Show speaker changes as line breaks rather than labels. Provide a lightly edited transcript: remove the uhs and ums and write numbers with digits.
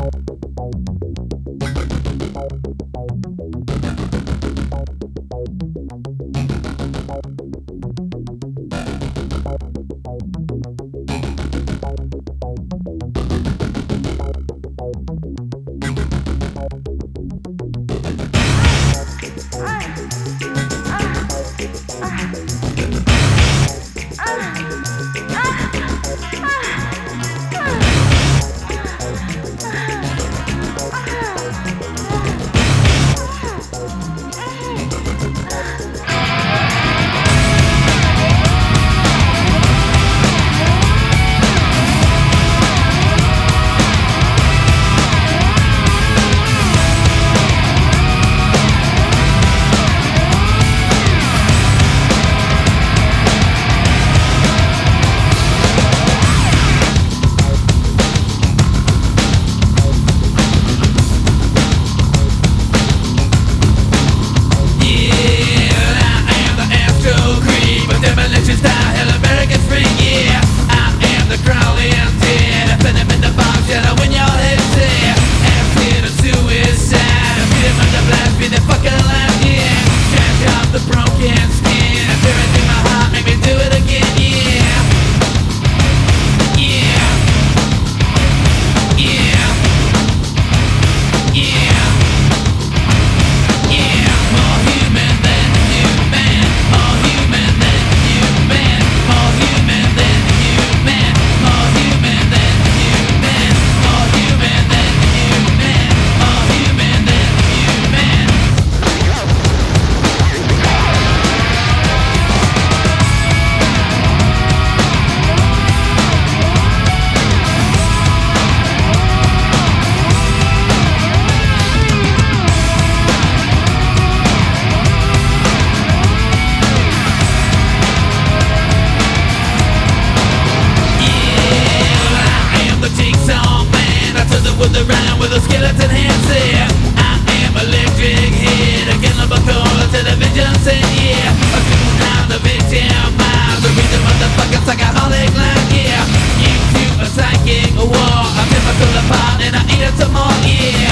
around with a skeleton hands there. I am electric head, a cannibal call, a television set, yeah. A cool down the victim miles, the rhythm of the fucking psychoholic line, yeah. You to a psychic war, I tip my soul apart and I eat it some more, yeah.